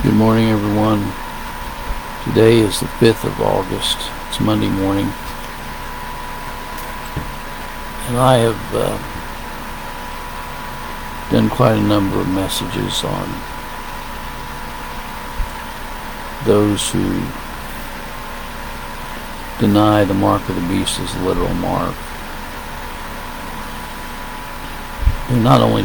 Good morning, everyone. Today is the 5th of August. It's Monday morning. And I have done quite a number of messages on those who deny the mark of the beast as a literal mark. They not only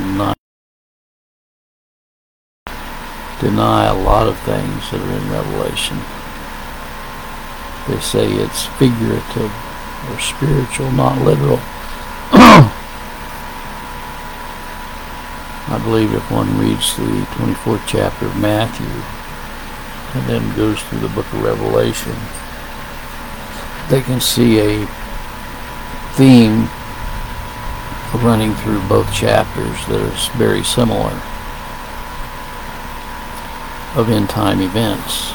deny a lot of things that are in Revelation. They say it's figurative or spiritual, not literal. I believe if one reads the 24th chapter of Matthew and then goes through the book of Revelation, they can see a theme running through both chapters that is very similar, of end-time events.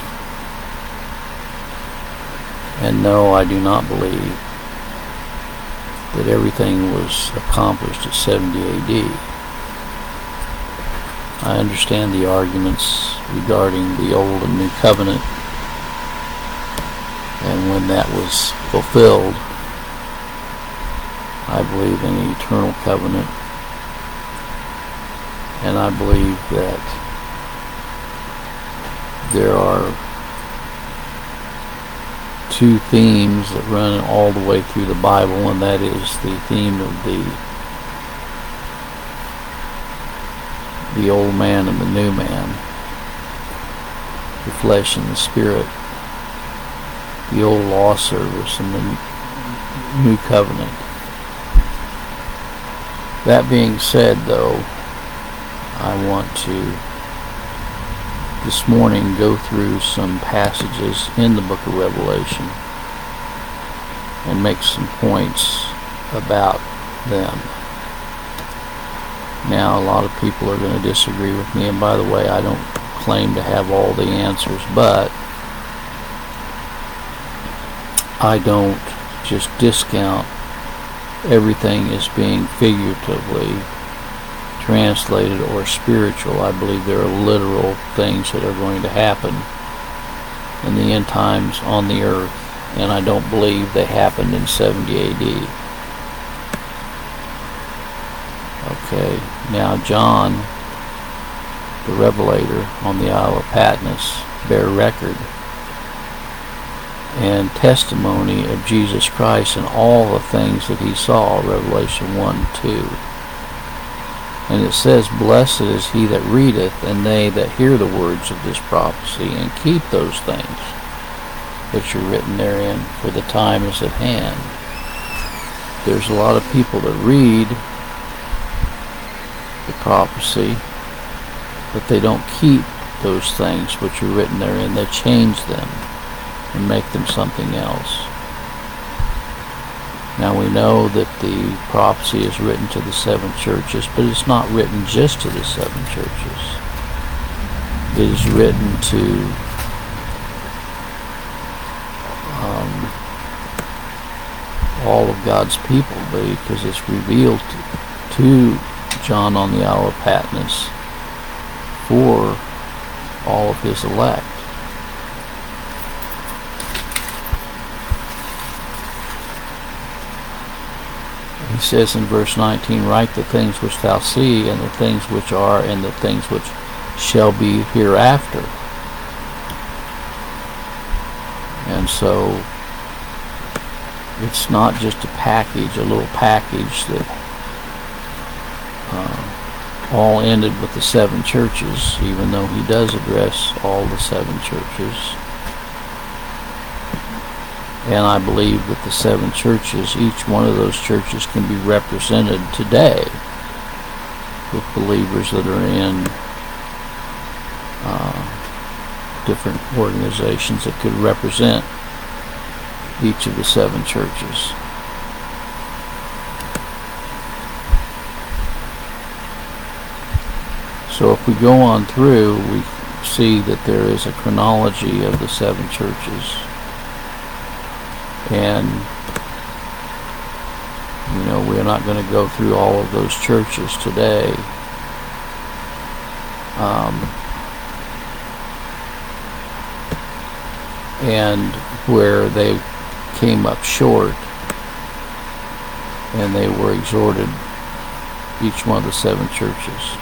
And no, I do not believe that everything was accomplished at 70 AD. I understand the arguments regarding the Old and New Covenant and when that was fulfilled. I believe in an eternal covenant, and I believe that there are two themes that run all the way through the Bible, and that is the theme of the old man and the new man, the flesh and the spirit, the old law service and the new covenant. That being said, though, I want to this morning go through some passages in the book of Revelation and make some points about them. Now, a lot of people are going to disagree with me, and by the way, I don't claim to have all the answers, but I don't just discount everything as being figuratively translated or spiritual. I believe there are literal things that are going to happen in the end times on the earth, and I don't believe they happened in 70 AD. Okay, now John, the Revelator on the Isle of Patmos, bear record and testimony of Jesus Christ and all the things that he saw, Revelation 1-2. And it says, "Blessed is he that readeth, and they that hear the words of this prophecy, and keep those things which are written therein, for the time is at hand." There's a lot of people that read the prophecy, but they don't keep those things which are written therein. They change them and make them something else. Now we know that the prophecy is written to the seven churches, but it's not written just to the seven churches. It is written to all of God's people, because it's revealed to John on the Isle of Patmos for all of his elect. He says in verse 19, "Write the things which thou see, and the things which are, and the things which shall be hereafter." And so it's not just a package, a little package that all ended with the seven churches, even though he does address all the seven churches. And I believe that the seven churches, each one of those churches can be represented today with believers that are in different organizations that could represent each of the seven churches. So if we go on through, we see that there is a chronology of the seven churches. And, you know, we're not going to go through all of those churches today. and where they came up short, and they were exhorted, each one of the 7 churches.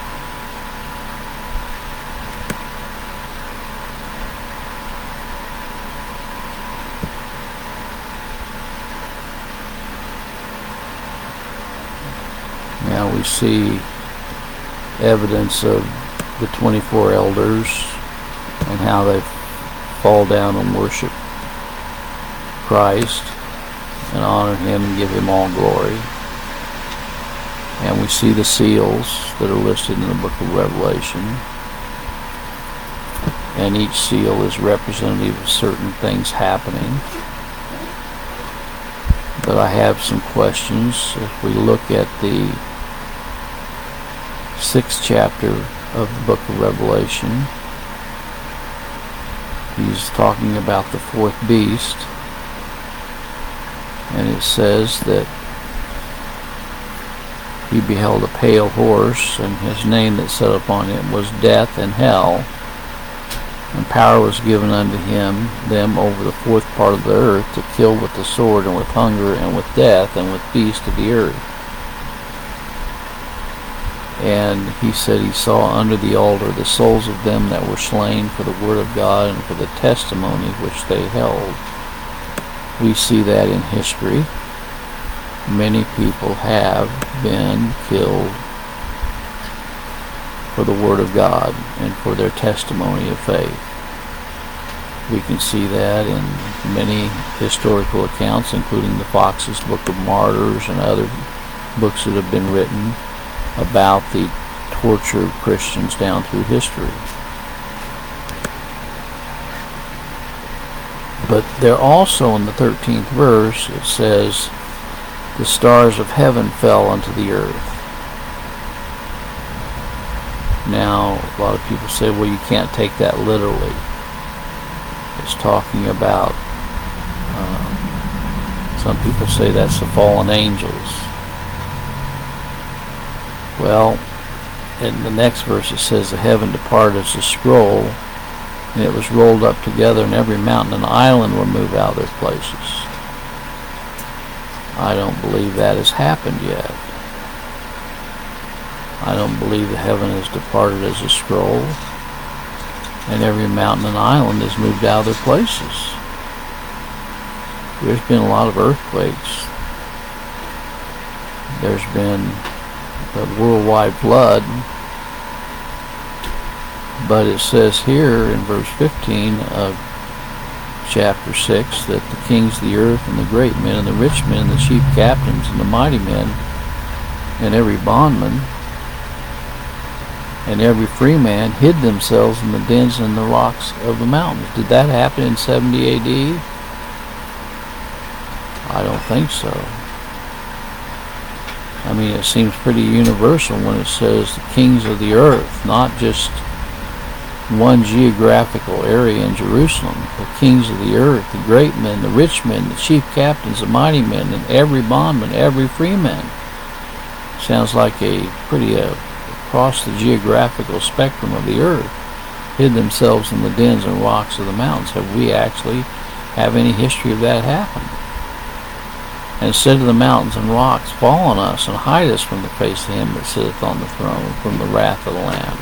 Now we see evidence of the 24 elders and how they fall down and worship Christ and honor him and give him all glory. And we see the seals that are listed in the book of Revelation. And each seal is representative of certain things happening. But I have some questions. If we look at the 6th chapter of the book of Revelation, he's talking about the 4th beast. And it says that he beheld a pale horse, and his name that sat upon him was Death and Hell, and power was given unto them over the 4th part of the earth, to kill with the sword, and with hunger, and with death, and with beasts of the earth. And he said he saw under the altar the souls of them that were slain for the word of God and for the testimony which they held. We see that in history. Many people have been killed for the word of God and for their testimony of faith. We can see that in many historical accounts, including the Fox's Book of Martyrs and other books that have been written about the torture of Christians down through history. But there also in the 13th verse it says, the stars of heaven fell unto the earth. Now, a lot of people say, well, you can't take that literally. It's talking about, some people say that's the fallen angels. Well, in the next verse it says, the heaven departed as a scroll, and it was rolled up together, and every mountain and island were moved out of their places. I don't believe that has happened yet. I don't believe the heaven has departed as a scroll, and every mountain and island is moved out of their places. There's been a lot of earthquakes. There's been the worldwide flood. But it says here in verse 15 of chapter 6 that the kings of the earth and the great men and the rich men and the chief captains and the mighty men and every bondman and every free man hid themselves in the dens and the rocks of the mountains. Did that happen in 70 AD? I don't think so. I mean, it seems pretty universal when it says the kings of the earth, not just one geographical area in Jerusalem. The kings of the earth, the great men, the rich men, the chief captains, the mighty men, and every bondman, every free man. Sounds like a pretty across the geographical spectrum of the earth, hid themselves in the dens and rocks of the mountains. Have we actually have any history of that happen? And said to the mountains and rocks, fall on us and hide us from the face of him that sitteth on the throne, from the wrath of the Lamb.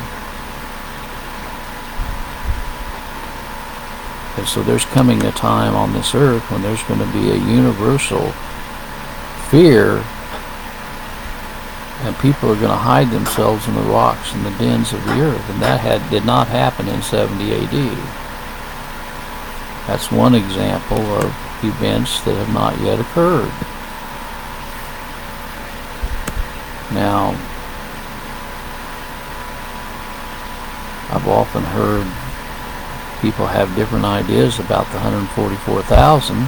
And so there's coming a time on this earth when there's going to be a universal fear, and people are going to hide themselves in the rocks and the dens of the earth. And that did not happen in 70 AD. That's one example of events that have not yet occurred. Now, I've often heard people have different ideas about the 144,000.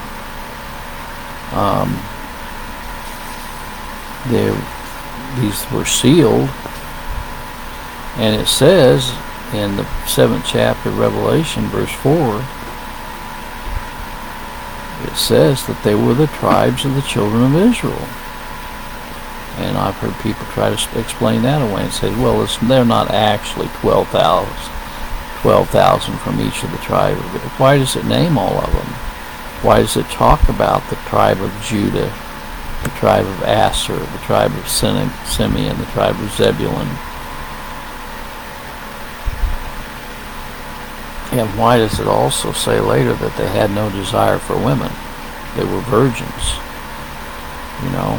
These were sealed, and it says in the 7th chapter of Revelation, verse 4, it says that they were the tribes of the children of Israel. And I've heard people try to explain that away and say, well, they're not actually 12,000 12,000 from each of the tribes. Why does it name all of them? Why does it talk about the tribe of Judah, the tribe of Asher, the tribe of Simeon, the tribe of Zebulun? And why does it also say later that they had no desire for women? They were virgins, you know.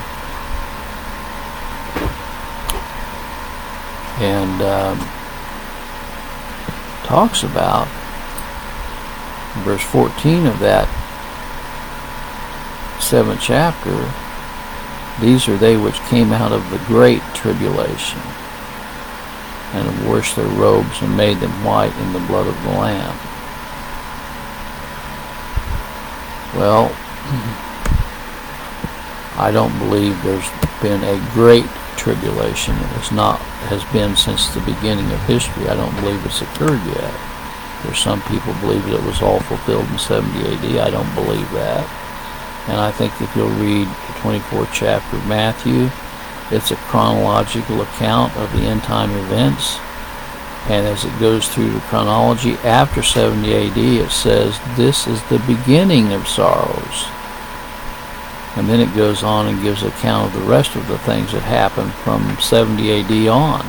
And talks about verse 14 of that 7th chapter, these are they which came out of the great tribulation, and have washed their robes and made them white in the blood of the Lamb. Well, I don't believe there's been a great tribulation. Has been since the beginning of history. I don't believe it's occurred yet. There's some people believe that it was all fulfilled in 70 AD. I don't believe that. And I think if you'll read the 24th chapter of Matthew, it's a chronological account of the end time events. And as it goes through the chronology, after 70 AD, it says, this is the beginning of sorrows. And then it goes on and gives account of the rest of the things that happened from 70 AD on.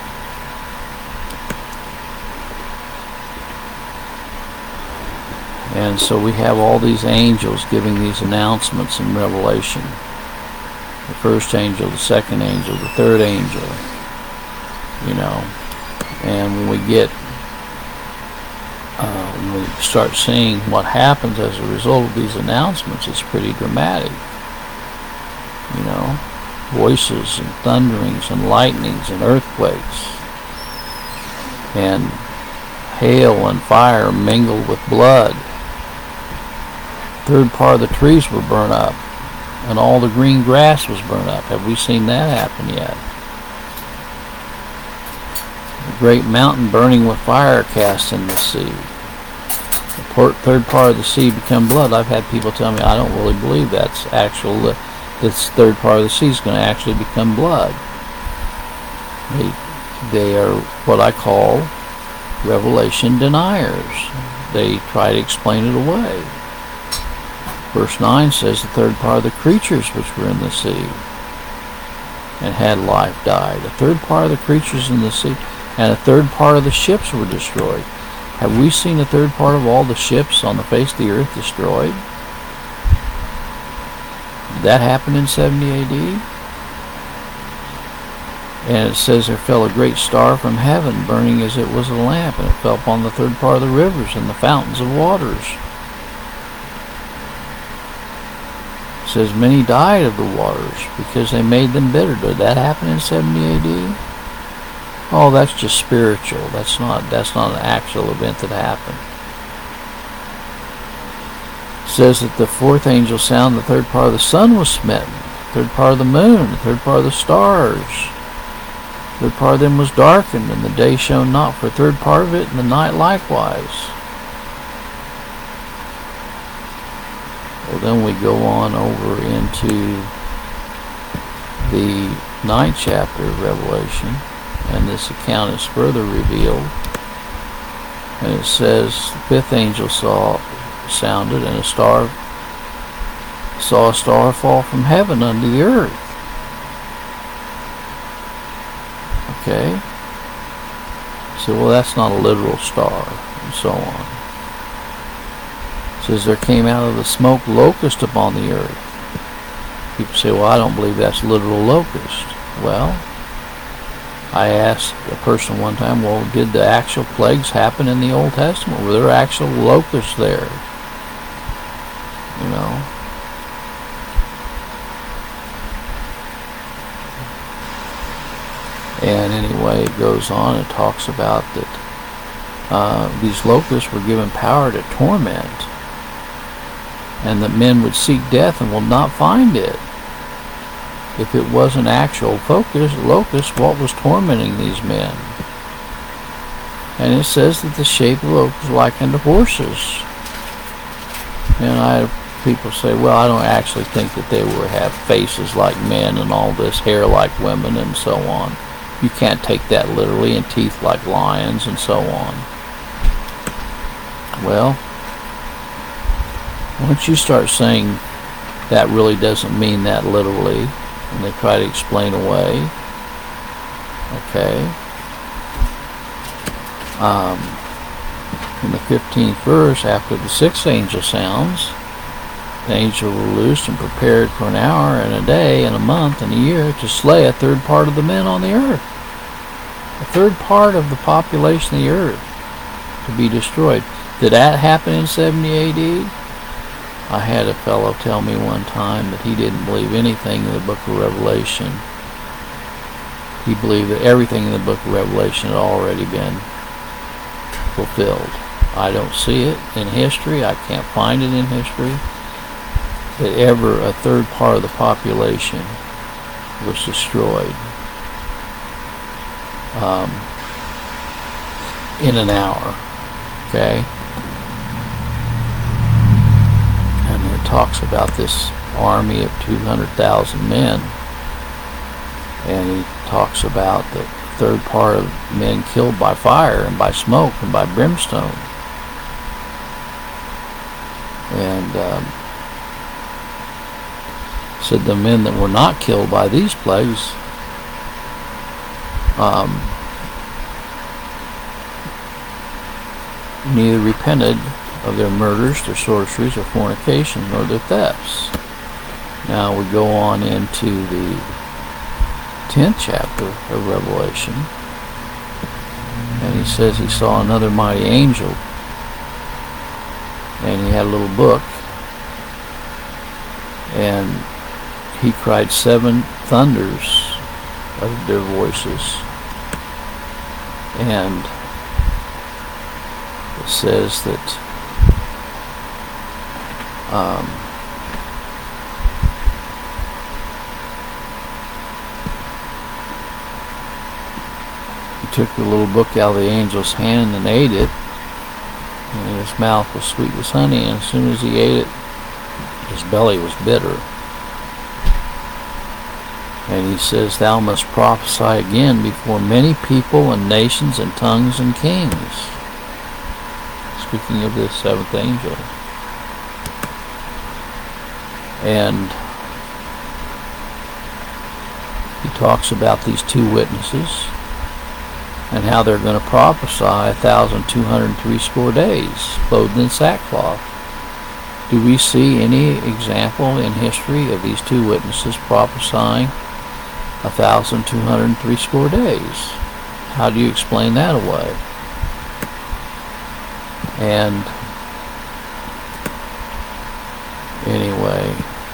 And so we have all these angels giving these announcements in Revelation. The first angel, the second angel, the third angel, you know. And when we get, when we start seeing what happens as a result of these announcements, it's pretty dramatic. You know, voices and thunderings and lightnings and earthquakes and hail and fire mingled with blood. Third part of the trees were burned up, and all the green grass was burned up. Have we seen that happen yet? The great mountain burning with fire cast in the sea. The third part of the sea become blood. I've had people tell me, I don't really believe that's actual. This third part of the sea is going to actually become blood. They are what I call revelation deniers. They try to explain it away. Verse 9 says the third part of the creatures which were in the sea and had life died. A third part of the creatures in the sea and a third part of the ships were destroyed. Have we seen a third part of all the ships on the face of the earth destroyed? Did that happen in 70 AD? And it says there fell a great star from heaven, burning as it was a lamp, and it fell upon the third part of the rivers and the fountains of waters. It says many died of the waters because they made them bitter. Did that happen in 70 AD? Oh, that's just spiritual. That's not an actual event that happened. It says that the fourth angel sounded, the third part of the sun was smitten, the third part of the moon, the third part of the stars. The third part of them was darkened, and the day shone not for a third part of it, and the night likewise. Well, then we go on over into the 9th chapter of Revelation, and this account is further revealed. And it says, the fifth angel sounded, and saw a star fall from heaven unto the earth. Okay? So, well, that's not a literal star, and so on. It says there came out of the smoke locust upon the earth. People say, well, I don't believe that's literal locust. Well, I asked a person one time, well, did the actual plagues happen in the Old Testament? Were there actual locusts there? You know? And anyway, it goes on and talks about that these locusts were given power to torment, and that men would seek death and will not find it. If it was an actual locust, what was tormenting these men? And it says that the shape of the locust was like unto horses. And people say, well, I don't actually think that they have faces like men and all this, hair like women and so on. You can't take that literally, and teeth like lions and so on. Well, once you start saying that really doesn't mean that literally, and they try to explain away, okay, in the 15th verse, after the sixth angel sounds, the angel were loosed and prepared for an hour and a day and a month and a year to slay a third part of the men on the earth. A third part of the population of the earth to be destroyed. Did that happen in 70 AD? I had a fellow tell me one time that he didn't believe anything in the book of Revelation. He believed that everything in the book of Revelation had already been fulfilled. I don't see it in history. I can't find it in history that ever a third part of the population was destroyed in an hour. Okay? And it talks about this army of 200,000 men. And he talks about the third part of men killed by fire and by smoke and by brimstone. And said the men that were not killed by these plagues neither repented of their murders, their sorceries, or fornications, nor their thefts. Now we go on into the 10th chapter of Revelation, and he says he saw another mighty angel, and he had a little book, and he cried 7 thunders of their voices, and it says that he took the little book out of the angel's hand and ate it, and his mouth was sweet as honey, and as soon as he ate it, his belly was bitter. And he says, thou must prophesy again before many people and nations and tongues and kings. Speaking of this 7th angel. And he talks about these 2 witnesses and how they're going to prophesy 1,260 days, clothed in sackcloth. Do we see any example in history of these 2 witnesses prophesying 1,260 days? How do you explain that away? And anyway,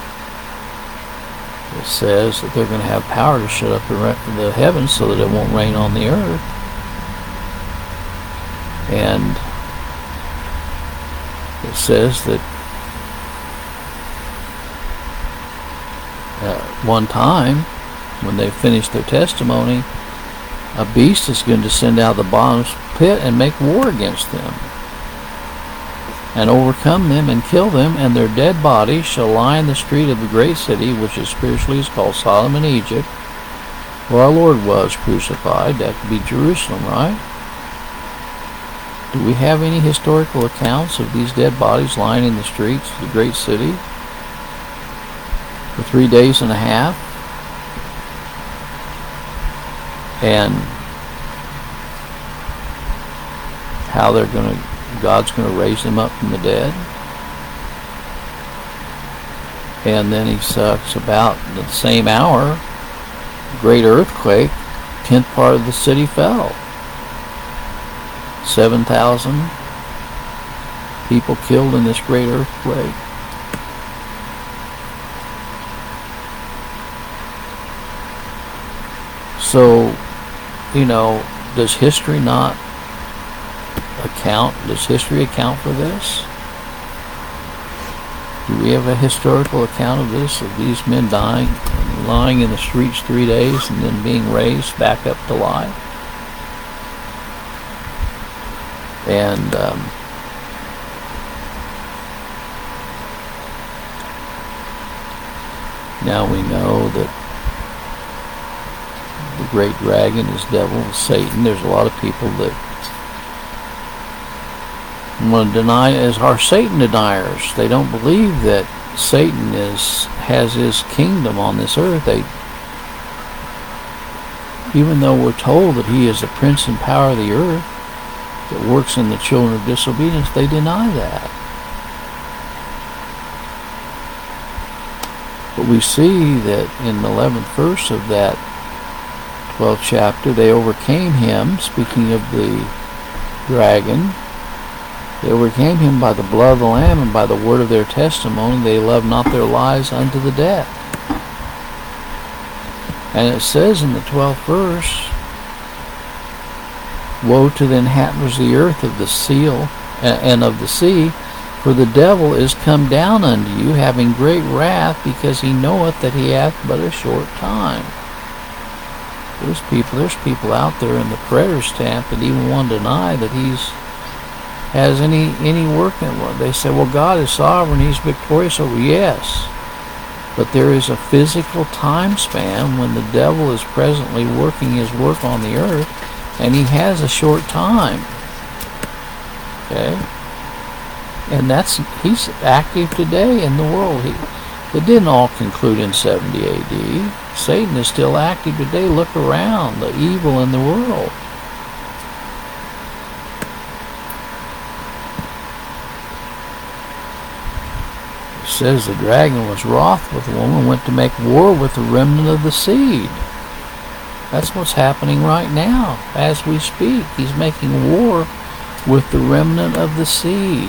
it says that they're going to have power to shut up the heavens so that it won't rain on the earth. And it says that at one time, when they finish their testimony, a beast is going to descend out of the bottomless pit and make war against them, and overcome them and kill them, and their dead bodies shall lie in the street of the great city, which is spiritually is called Sodom and Egypt, where our Lord was crucified. That would be Jerusalem, right? Do we have any historical accounts of these dead bodies lying in the streets of the great city for 3 days and a half? And how God's going to raise them up from the dead? And then he talks about the same hour, great earthquake, 10th part of the city fell. 7,000 people killed in this great earthquake. So, does history account for this? Do we have a historical account of this, of these men dying and lying in the streets 3 days and then being raised back up to life? And now we know that the great dragon is devil, Satan. There's a lot of people that want to deny as are Satan deniers. They don't believe that Satan has his kingdom on this earth. Even though we're told that he is the prince and power of the earth that works in the children of disobedience, they deny that. But we see that in the 11th verse of that 12th chapter, they overcame him, speaking of the dragon. They overcame him by the blood of the Lamb and by the word of their testimony. They loved not their lives unto the death. And it says in the 12th verse, woe to the inhabitants of the earth, of the seal, and of the sea, for the devil is come down unto you, having great wrath, because he knoweth that he hath but a short time. There's people out there in the preterist camp that even want to deny that has any work in it. They say, well, God is sovereign, he's victorious over. Yes, but there is a physical time span when the devil is presently working his work on the earth, and he has a short time. Okay? And he's active today in the world. It didn't all conclude in 70 AD. Satan is still active today. Look around, the evil in the world. It says the dragon was wroth with the woman, went to make war with the remnant of the seed. That's what's happening right now as we speak. He's making war with the remnant of the seed.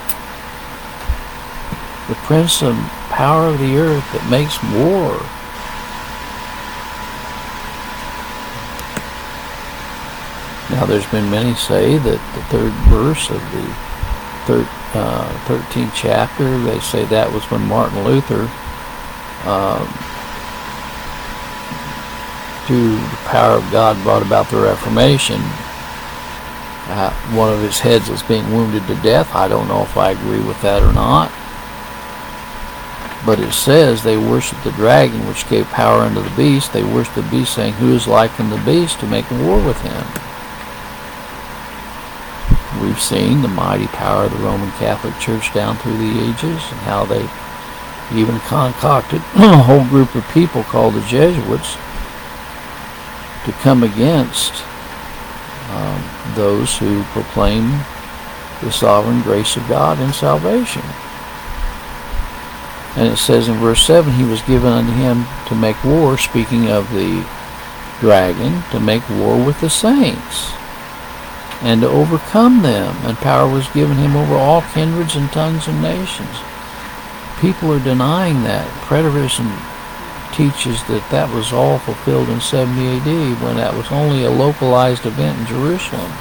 The prince and power of the earth that makes war. Now there's been many say that the third verse of the 13th chapter, they say that was when Martin Luther, through the power of God, brought about the Reformation. One of his heads was being wounded to death. I don't know if I agree with that or not. But it says they worshiped the dragon, which gave power unto the beast. They worshiped the beast, saying, who is like unto the beast, to make war with him? We've seen the mighty power of the Roman Catholic Church down through the ages, and how they even concocted a whole group of people called the Jesuits to come against those who proclaim the sovereign grace of God in salvation. And it says in verse 7, he was given unto him to make war, speaking of the dragon, to make war with the saints, and to overcome them. And power was given him over all kindreds and tongues and nations. People are denying that. Preterism teaches that was all fulfilled in 70 AD, when that was only a localized event in Jerusalem.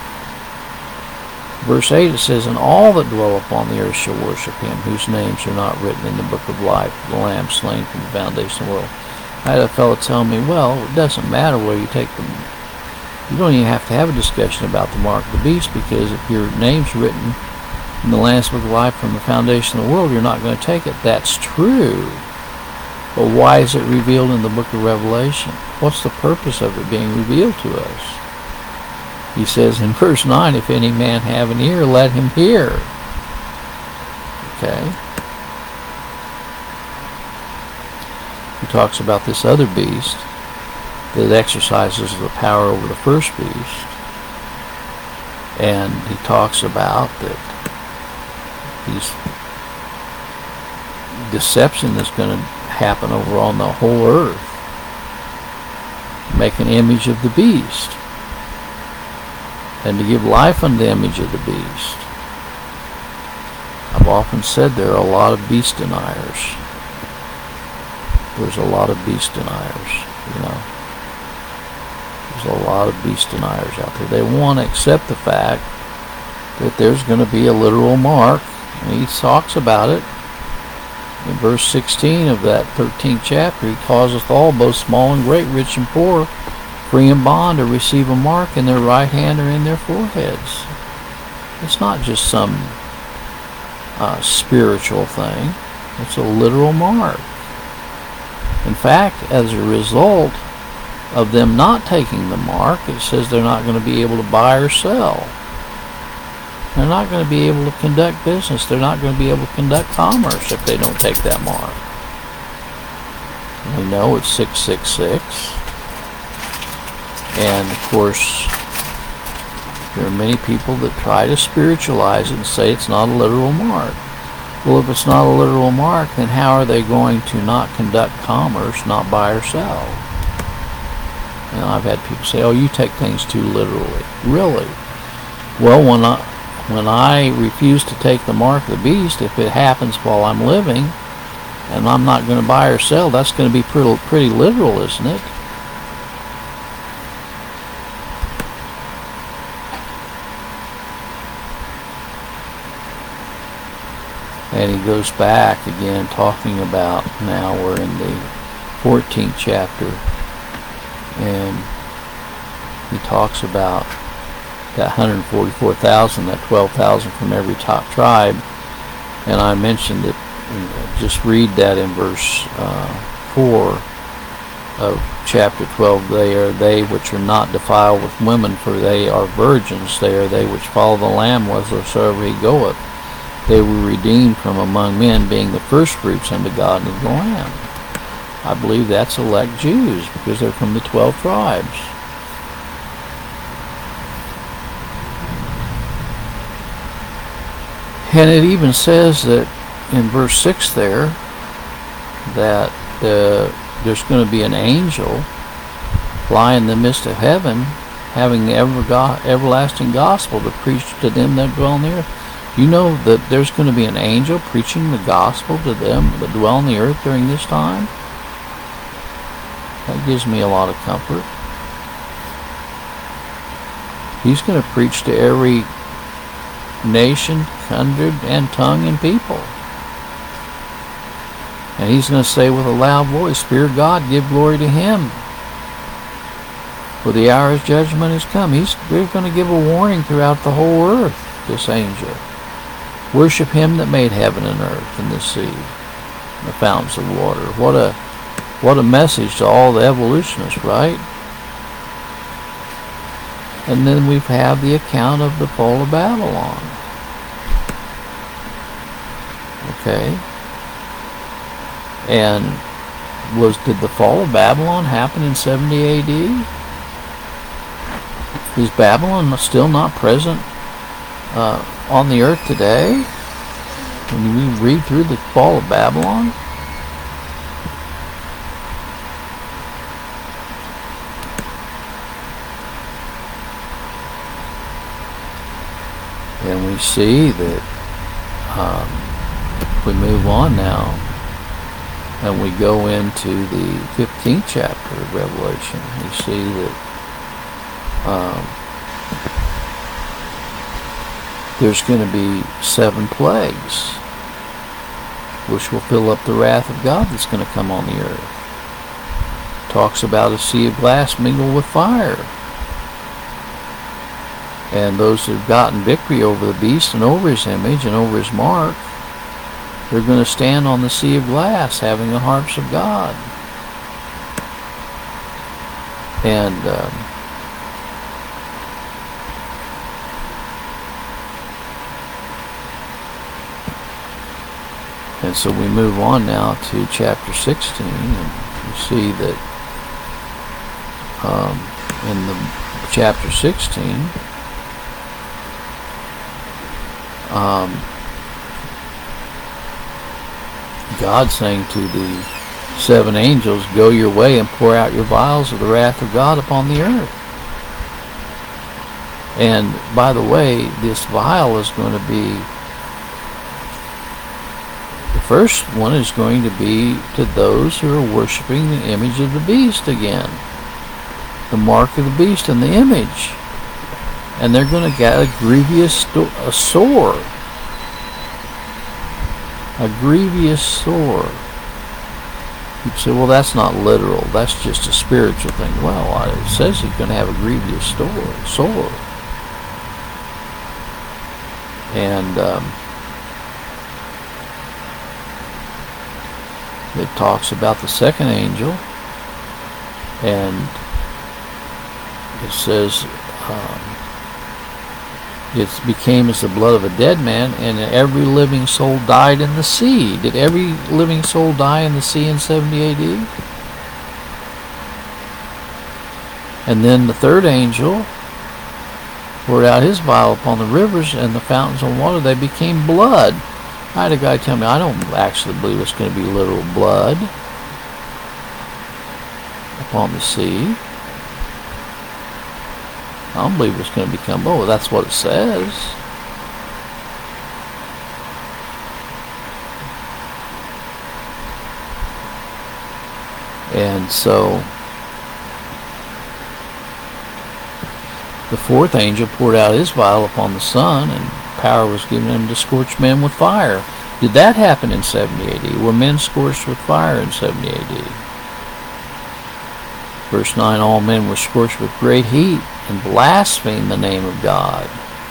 Verse 8, it says, and all that dwell upon the earth shall worship him, whose names are not written in the book of life, the Lamb slain from the foundation of the world. I had a fellow tell me, well, it doesn't matter where you take them. You don't even have to have a discussion about the mark of the beast, because if your name's written in the Lamb's book of life from the foundation of the world, you're not going to take it. That's true. But why is it revealed in the book of Revelation? What's the purpose of it being revealed to us? He says in verse 9, if any man have an ear, let him hear. Okay. He talks about this other beast that exercises the power over the first beast. And he talks about that these deception that's going to happen over on the whole earth. Make an image of the beast, and to give life unto the image of the beast. I've often said there are a lot of beast deniers. There's a lot of beast deniers, you know. There's a lot of beast deniers out there. They want to accept the fact that there's going to be a literal mark, and he talks about it. In verse 16 of that 13th chapter, he causeth all, both small and great, rich and poor, free and bond, to receive a mark in their right hand or in their foreheads. It's not just some spiritual thing. It's a literal mark. In fact, as a result of them not taking the mark, it says they're not going to be able to buy or sell. They're not going to be able to conduct business. They're not going to be able to conduct commerce if they don't take that mark. We know it's 666. And of course, there are many people that try to spiritualize it and say it's not a literal mark. Well, if it's not a literal mark, then how are they going to not conduct commerce, not buy or sell? And I've had people say, oh, you take things too literally. Really? Well, when I refuse to take the mark of the beast, if it happens while I'm living, and I'm not going to buy or sell, that's going to be pretty literal, isn't it? And he goes back again, talking about, now we're in the 14th chapter, and he talks about that 144,000, that 12,000 from every top tribe. And I mentioned that, just read that in verse 4 of chapter 12. They are they which are not defiled with women, for they are virgins. They are they which follow the Lamb whithersoever he goeth. They were redeemed from among men, being the firstfruits unto God and the Lamb. I believe that's elect Jews, because they're from the 12 tribes. And it even says that in verse 6 there, that there's going to be an angel fly in the midst of heaven, having the everlasting gospel to preach to them that dwell on the earth. You know that there's going to be an angel preaching the gospel to them that dwell on the earth during this time? That gives me a lot of comfort. He's going to preach to every nation, kindred, and tongue and people. And he's going to say with a loud voice, fear God, give glory to him, for the hour of judgment has come. They're going to give a warning throughout the whole earth, this angel. Worship him that made heaven and earth and the sea, and the fountains of water. What a message to all the evolutionists, right? And then we have the account of the fall of Babylon. Okay? And did the fall of Babylon happen in 70 AD? Is Babylon still not present on the earth today? When we read through the fall of Babylon? And we see that if we move on now and we go into the 15th chapter of Revelation, we see that there's going to be 7 plagues which will fill up the wrath of God that's going to come on the earth. Talks about a sea of glass mingled with fire. And those who have gotten victory over the beast and over his image and over his mark, they're going to stand on the sea of glass having the harps of God. And so we move on now to chapter 16, and you see that in the chapter 16, God saying to the 7 angels, go your way and pour out your vials of the wrath of God upon the earth. And by the way, this vial is going to be, the first one is going to be to those who are worshiping the image of the beast again, the mark of the beast and the image. And they're going to get a grievous sore. A grievous sore. You'd say, well, that's not literal. That's just a spiritual thing. Well, it says he's going to have a grievous sore. And it talks about the second angel. And it says, It became as the blood of a dead man, and every living soul died in the sea. Did every living soul die in the sea in 70 AD? And then the third angel poured out his vial upon the rivers and the fountains of water. They became blood. I had a guy tell me, I don't actually believe it's going to be literal blood upon the sea. I don't believe it's going to become, oh, that's what it says. And so the fourth angel poured out his vial upon the sun, and power was given him to scorch men with fire. Did that happen in 70 AD? Were men scorched with fire in 70 AD? Verse 9, all men were scorched with great heat and blasphemed the name of God.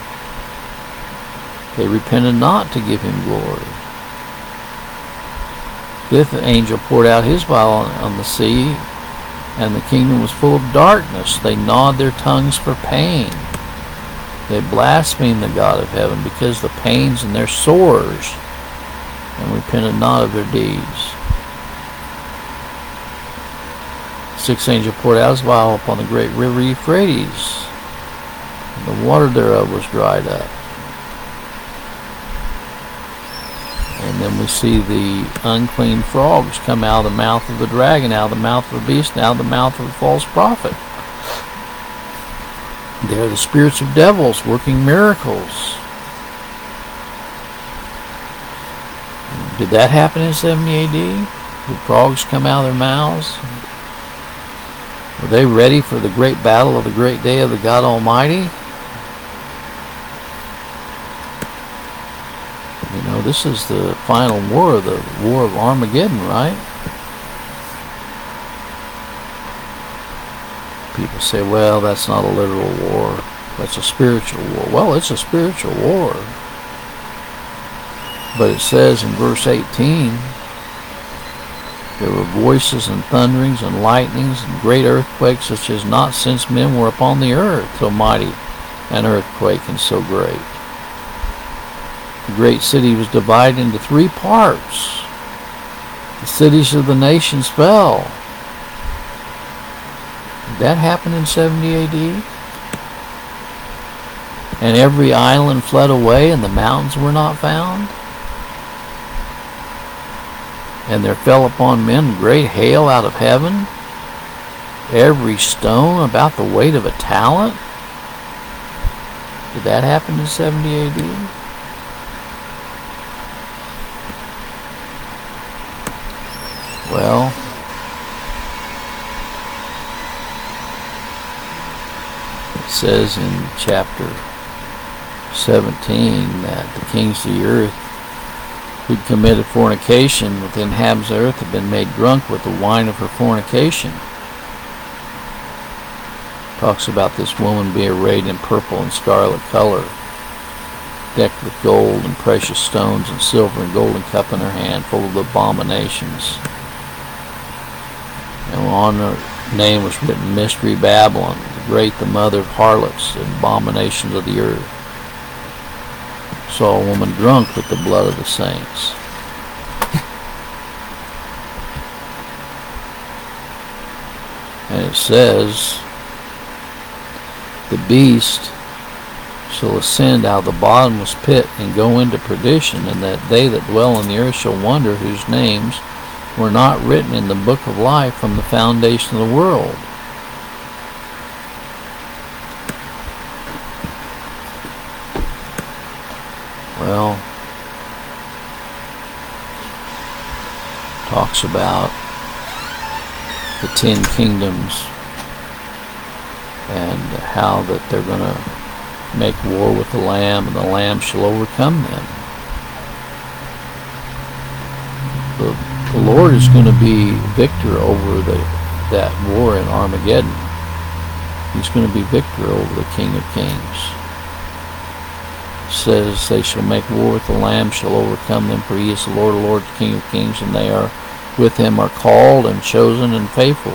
They repented not to give him glory. Fifth angel poured out his vial on the sea, and the kingdom was full of darkness. They gnawed their tongues for pain. They blasphemed the God of heaven because of the pains in their sores, and repented not of their deeds. Sixth angel poured out his vial upon the great river Euphrates, and the water thereof was dried up. And then we see the unclean frogs come out of the mouth of the dragon, out of the mouth of the beast, and out of the mouth of the false prophet. They are the spirits of devils working miracles. Did that happen in 70 AD? Did frogs come out of their mouths? Were they ready for the great battle of the great day of the God Almighty? You know, this is the final war, the war of Armageddon, right? People say, well, that's not a literal war. That's a spiritual war. Well, it's a spiritual war. But it says in verse 18, there were voices and thunderings and lightnings and great earthquakes such as not since men were upon the earth, so mighty an earthquake and so great. The great city was divided into 3 parts. The cities of the nations fell. Did that happen in 70 AD? And every island fled away and the mountains were not found? And there fell upon men great hail out of heaven, every stone about the weight of a talent? Did that happen in 70 AD? Well, it says in chapter 17 that the kings of the earth who'd committed fornication with the inhabitants of the earth had been made drunk with the wine of her fornication. Talks about this woman being arrayed in purple and scarlet color, decked with gold and precious stones and silver and golden cup in her hand, full of abominations. And on her name was written Mystery Babylon, the great, the mother of harlots and abominations of the earth. Saw a woman drunk with the blood of the saints. And it says, the beast shall ascend out of the bottomless pit and go into perdition, and that they that dwell on the earth shall wonder whose names were not written in the book of life from the foundation of the world. Well, talks about the 10 kingdoms and how that they're going to make war with the Lamb, and the Lamb shall overcome them. The Lord is going to be victor over that war in Armageddon. He's going to be victor over the King of Kings. It says, they shall make war with the Lamb, shall overcome them, for he is the Lord of lords, the King of kings, and they are with him are called and chosen and faithful.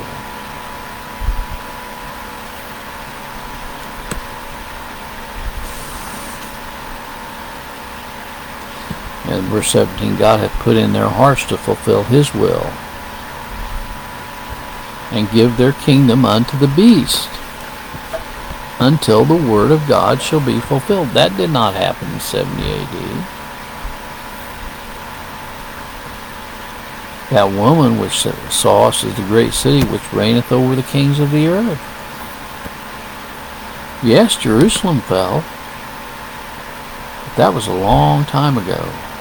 And verse 17, God hath put in their hearts to fulfill his will, and give their kingdom unto the beast, until the word of God shall be fulfilled. That did not happen in 70 AD. That woman which saw us as the great city which reigneth over the kings of the earth. Yes, Jerusalem fell, but that was a long time ago.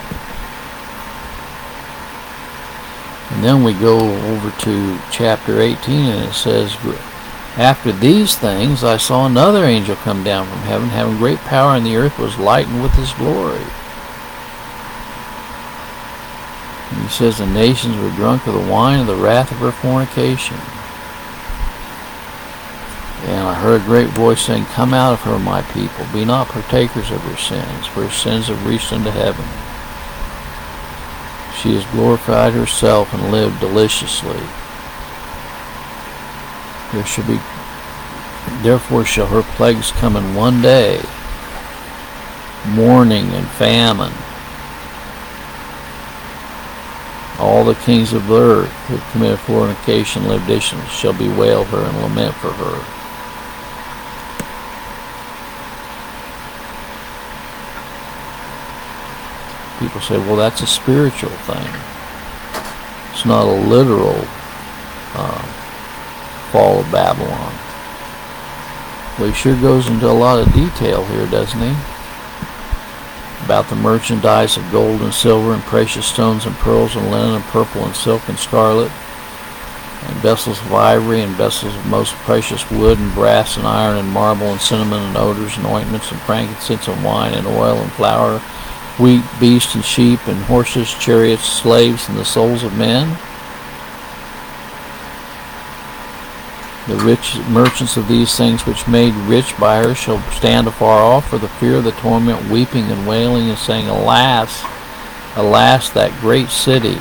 And then we go over to chapter 18, and it says, after these things I saw another angel come down from heaven, having great power, and the earth was lightened with his glory. And he says, the nations were drunk of the wine of the wrath of her fornication. And I heard a great voice saying, come out of her, my people, be not partakers of her sins, for her sins have reached unto heaven. She has glorified herself and lived deliciously. Therefore shall her plagues come in one day, mourning and famine. All the kings of the earth who commit fornication and libations shall bewail her and lament for her. People say, well, that's a spiritual thing. It's not a literal fall of Babylon. Well, he sure goes into a lot of detail here, doesn't he? About the merchandise of gold and silver and precious stones and pearls and linen and purple and silk and scarlet, and vessels of ivory and vessels of most precious wood and brass and iron and marble and cinnamon and odors and ointments and frankincense and wine and oil and flour, wheat, beasts, and sheep, and horses, chariots, slaves, and the souls of men. The rich merchants of these things which made rich by her shall stand afar off for the fear of the torment, weeping and wailing and saying, alas, alas, that great city.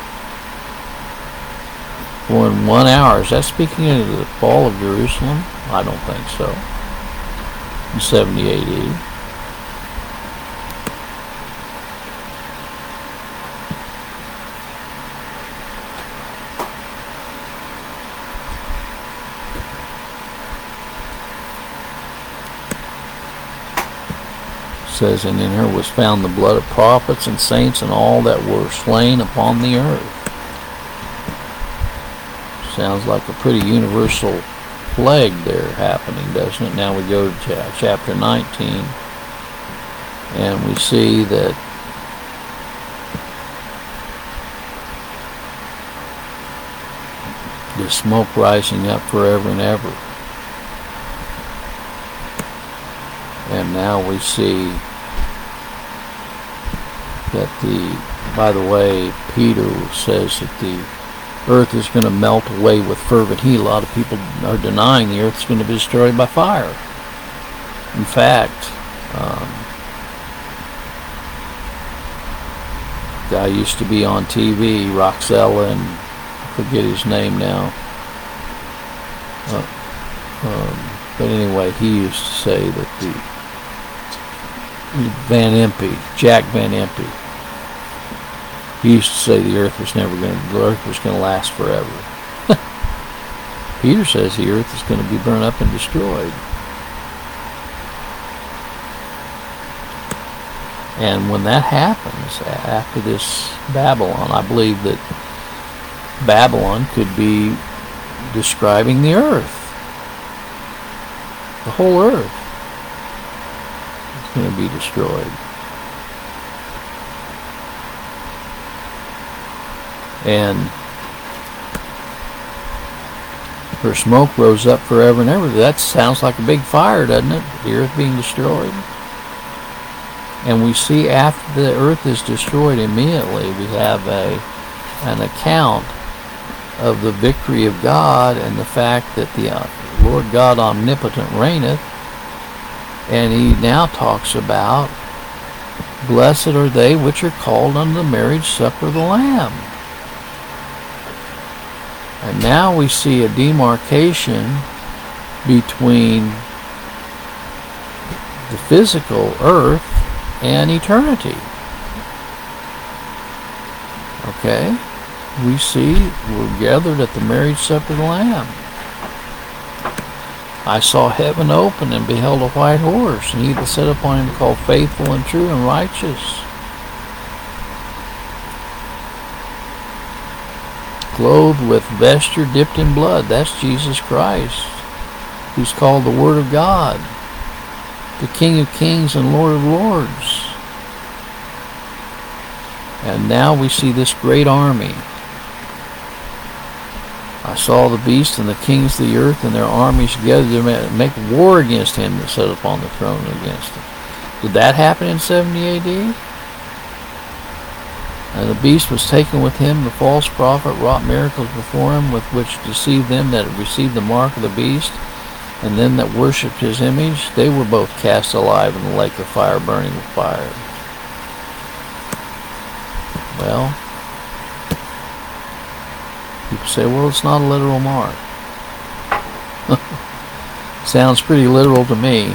For in 1 hour, is that speaking of the fall of Jerusalem? I don't think so. In 70 AD. Says, and in her was found the blood of prophets and saints and all that were slain upon the earth. Sounds like a pretty universal plague there happening, doesn't it? Now we go to chapter 19, and we see that the smoke rising up forever and ever. And now we see that by the way, Peter says that the earth is going to melt away with fervent heat. A lot of people are denying the earth is going to be destroyed by fire. In fact, guy used to be on TV, Roxella, and I forget his name now. But anyway, he used to say that Jack Van Impe, he used to say the earth was going to last forever. Peter says the earth is going to be burned up and destroyed. And when that happens, after this Babylon, I believe that Babylon could be describing the earth. The whole earth is going to be destroyed. And her smoke rose up forever and ever. That sounds like a big fire, doesn't it? The earth being destroyed. And we see after the earth is destroyed, immediately we have an account of the victory of God and the fact that the Lord God omnipotent reigneth. And he now talks about, blessed are they which are called unto the marriage supper of the Lamb. And now we see a demarcation between the physical earth and eternity. Okay? We see we're gathered at the marriage supper of the Lamb. I saw heaven open and beheld a white horse, and he that sat upon him called Faithful and True and Righteous. Clothed with vesture dipped in blood. That's Jesus Christ, who's called the Word of God, the King of Kings and Lord of Lords. And now we see this great army. I saw the beast and the kings of the earth and their armies together to make war against him that sat upon the throne against him. Did that happen in 70 AD? And the beast was taken with him, the false prophet wrought miracles before him, with which deceived them that had received the mark of the beast, and them that worshipped his image. They were both cast alive in the lake of fire, burning with fire. Well, people say, well, it's not a literal mark. Sounds pretty literal to me.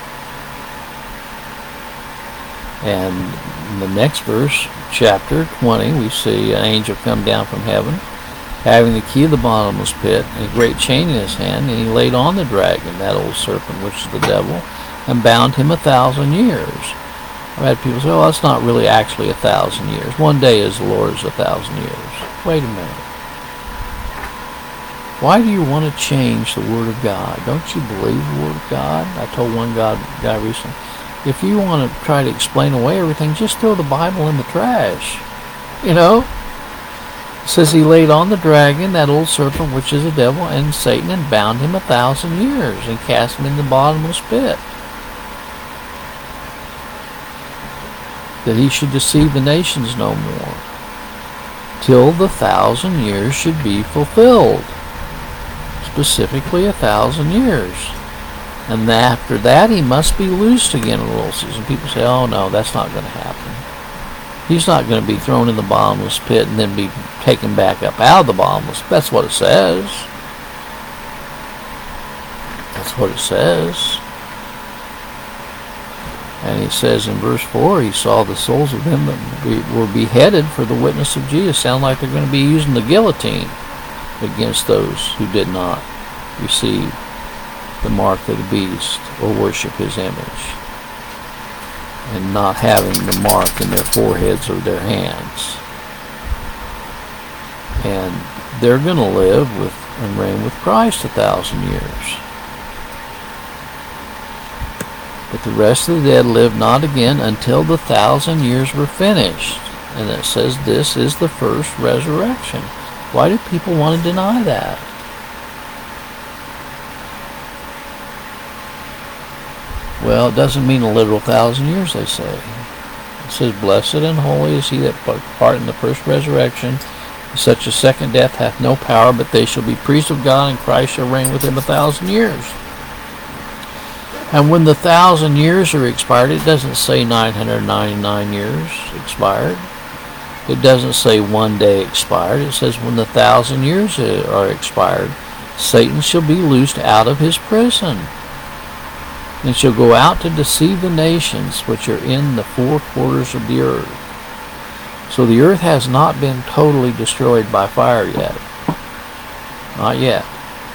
And in the next verse, chapter 20, we see an angel come down from heaven, having the key of the bottomless pit and a great chain in his hand, and he laid on the dragon, that old serpent, which is the devil, and bound him 1,000 years. I've had people say, oh, that's not really actually 1,000 years. One day as the Lord is 1,000 years. Wait a minute. Why do you want to change the Word of God? Don't you believe the Word of God? I told one guy recently, if you want to try to explain away everything, just throw the Bible in the trash. You know? It says he laid on the dragon, that old serpent, which is the devil, and Satan, and bound him 1,000 years, and cast him in the bottomless pit, that he should deceive the nations no more, till the 1,000 years should be fulfilled. Specifically 1,000 years. And after that he must be loosed again in the little season. People say, oh no, that's not going to happen. He's not going to be thrown in the bottomless pit and then be taken back up out of the bottomless. That's what it says. That's what it says. And he says in verse 4, he saw the souls of them that were beheaded for the witness of Jesus. Sound like they're going to be using the guillotine against those who did not receive the mark of the beast or worship his image, and not having the mark in their foreheads or their hands. And they're going to live with and reign with Christ 1,000 years. But the rest of the dead lived not again until the 1,000 years were finished. And it says this is the first resurrection. Why do people want to deny that? Well, it doesn't mean a literal 1,000 years, they say. It says, blessed and holy is he that part in the first resurrection. Such a second death hath no power, but they shall be priests of God, and Christ shall reign with him 1,000 years. And when the 1,000 years are expired, it doesn't say 999 years expired. It doesn't say one day expired. It says when the 1,000 years are expired, Satan shall be loosed out of his prison, and shall go out to deceive the nations which are in the four quarters of the earth. So the earth has not been totally destroyed by fire yet. Not yet.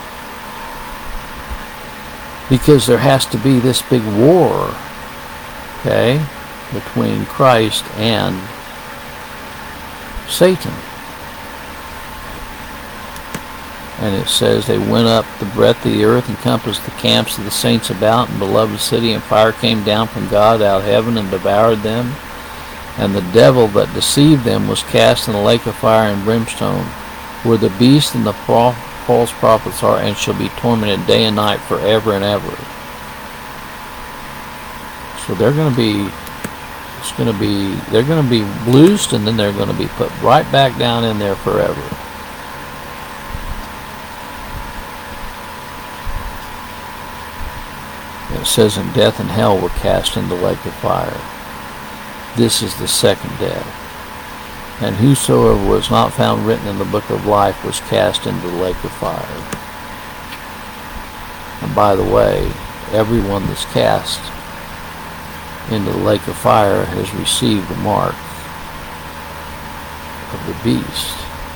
Because there has to be this big war, okay, between Christ and Satan. And it says they went up the breadth of the earth, encompassed the camps of the saints about, and beloved city, and fire came down from God out of heaven and devoured them. And the devil that deceived them was cast in the lake of fire and brimstone, where the beast and the false prophets are, and shall be tormented day and night forever and ever. So they're going to be loosed, and then they're going to be put right back down in there forever. It says, and death and hell were cast into the lake of fire. This is the second death. And whosoever was not found written in the book of life was cast into the lake of fire. And by the way, everyone that's cast into the lake of fire has received the mark of the beast,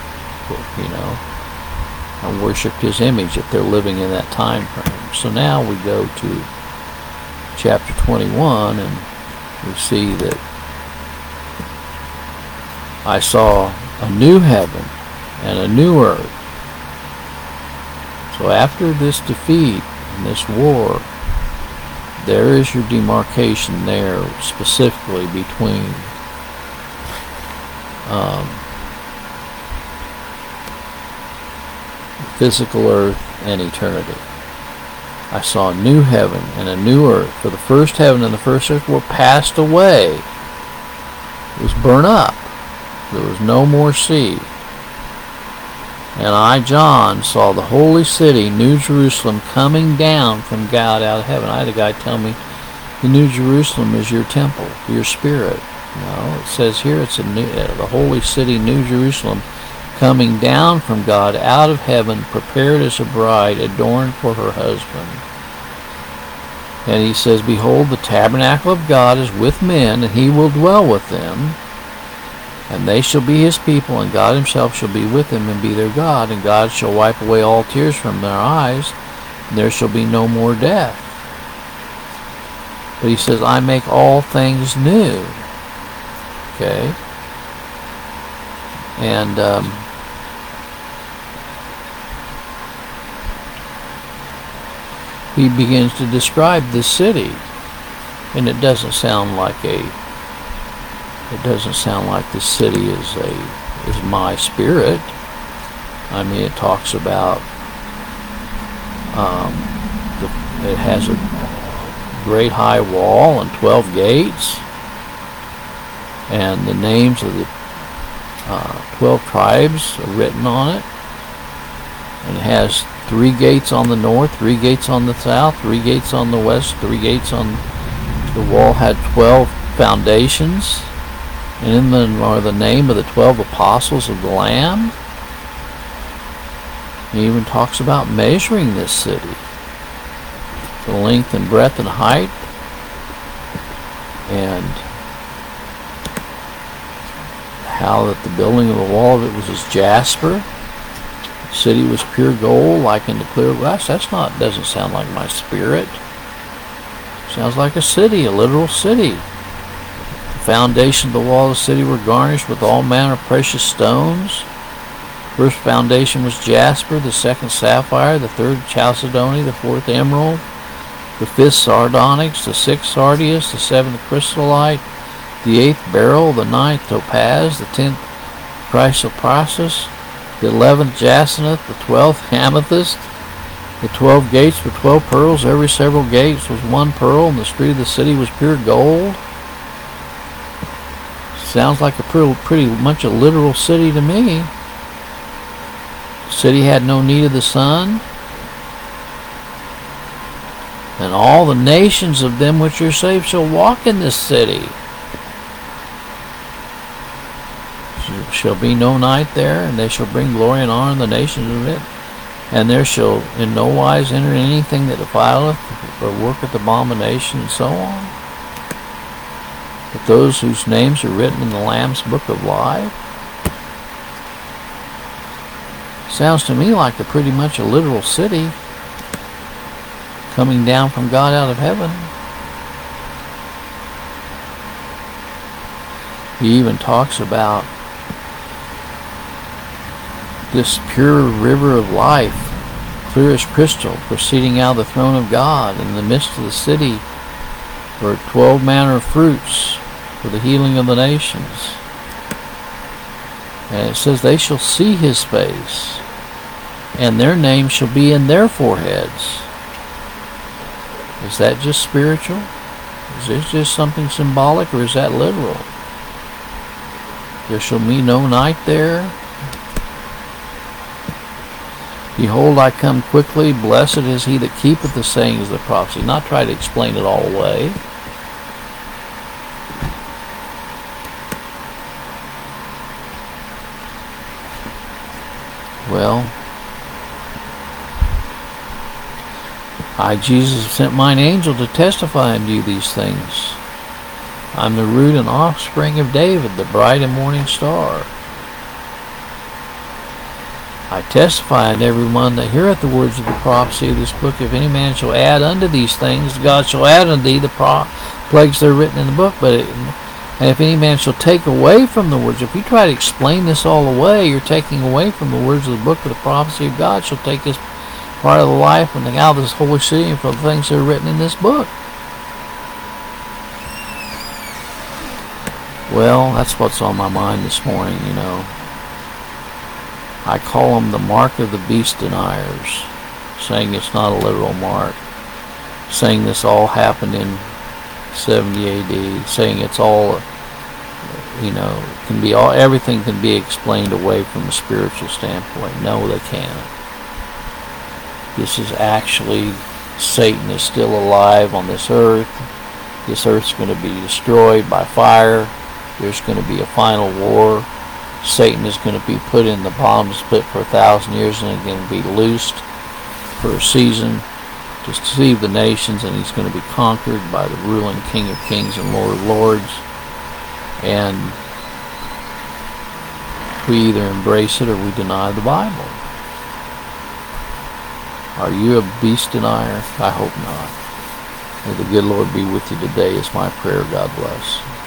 and worshipped his image if they're living in that time frame. So now we go to chapter 21, and we see that I saw a new heaven and a new earth. So after this defeat and this war, there is your demarcation there, specifically between physical earth and eternity. I saw a new heaven and a new earth, for the first heaven and the first earth were passed away. It was burnt up. There was no more sea. And I, John, saw the holy city, New Jerusalem, coming down from God out of heaven. I had a guy tell me the New Jerusalem is your temple, your spirit. It says here it's the holy city, New Jerusalem, coming down from God out of heaven, prepared as a bride, adorned for her husband. And he says, behold, the tabernacle of God is with men, and he will dwell with them. And they shall be his people, and God himself shall be with them and be their God. And God shall wipe away all tears from their eyes, and there shall be no more death. But he says, I make all things new. Okay? And he begins to describe this city. And it doesn't sound like this city is my spirit. I mean, it talks about it has a great high wall and 12 gates, and the names of the 12 tribes are written on it. And it has 3 gates on the north, 3 gates on the south, 3 gates on the west, 3 gates on the wall. Had 12 foundations. And in them are the name of the 12 apostles of the Lamb. He even talks about measuring this city, the length and breadth and height, and how that the building of the wall of it was as jasper. The city was pure gold, like in the clear glass. Doesn't sound like my spirit. Sounds like a city, a literal city. The foundation of the wall of the city were garnished with all manner of precious stones. First foundation was jasper, the second sapphire, the third chalcedony, the fourth emerald, the fifth sardonyx, the sixth sardius, the seventh chrysolite, the eighth beryl, the ninth topaz, the 10th chrysoprasus, the 11th jacinth, the 12th amethyst. The 12 gates were 12 pearls. Every several gates was 1 pearl, and the street of the city was pure gold. Sounds like a pretty much a literal city to me. The city had no need of the sun. And all the nations of them which are saved shall walk in this city. There shall be no night there, and they shall bring glory and honor in the nations of it. And there shall in no wise enter anything that defileth, or worketh abomination, and so on. But those whose names are written in the Lamb's book of life. Sounds to me like pretty much a literal city coming down from God out of heaven. He even talks about this pure river of life, clear as crystal, proceeding out of the throne of God. In the midst of the city were 12 manner of fruits for the healing of the nations. And it says, they shall see his face, and their name shall be in their foreheads. Is that just spiritual? Is this just something symbolic, or is that literal? There shall be no night there. Behold, I come quickly. Blessed is he that keepeth the sayings of the prophecy. Not try to explain it all away. Well, I, Jesus, have sent mine angel to testify unto you these things. I'm the root and offspring of David, the bright and morning star. I testify in every one that heareth the words of the prophecy of this book, if any man shall add unto these things, God shall add unto thee the plagues that are written in the book. And if any man shall take away from the words, if you try to explain this all away, you're taking away from the words of the book of the prophecy of God, shall take this part of the life and out of this holy city and from the things that are written in this book. Well, that's what's on my mind this morning, you know. I call them the mark of the beast deniers, saying it's not a literal mark, saying this all happened in 70 AD, saying it's all, you know, can be all, everything can be explained away from a spiritual standpoint. No, they can't. This is actually, Satan is still alive on this earth. This earth's going to be destroyed by fire. There's going to be a final war. Satan is going to be put in the bottomless pit for 1,000 years, and he's going to be loosed for a season to deceive the nations, and he's going to be conquered by the ruling King of Kings and Lord of Lords. And we either embrace it or we deny the Bible. Are you a beast denier? I hope not. May the good Lord be with you today is my prayer. God bless.